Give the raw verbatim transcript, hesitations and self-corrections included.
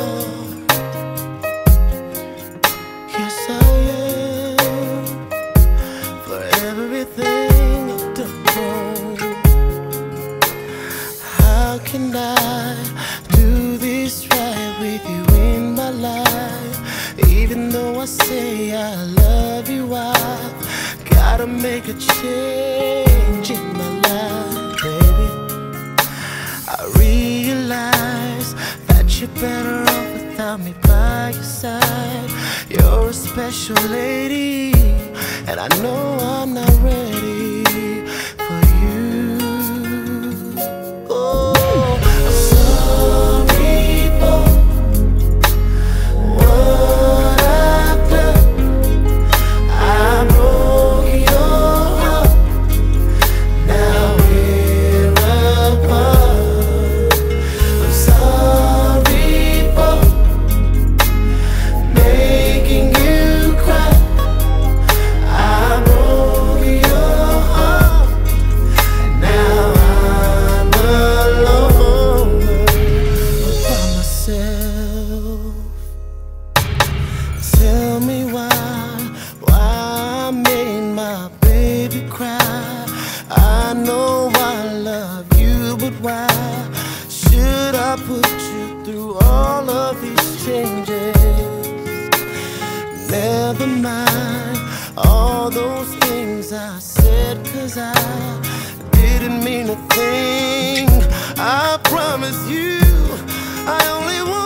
Yes, I am. For everything I've done wrong. How can I do this right with you in my life? Even though I say I love you, I've gotta make a change in my life, baby. I realize that you're better off without me by your side. You're a special lady, and I know I'm not ready for you. Oh, I'm sorry for what I've done. I broke your heart. Now we're apart. I'm sorry for making you cry. I broke your heart. Now I'm alone by myself. Tell me why, why I made my baby cry. I know I love you, but why should I put you through all of these changes? Never mind all those things I said, 'cause I didn't mean a thing. I promise you I only want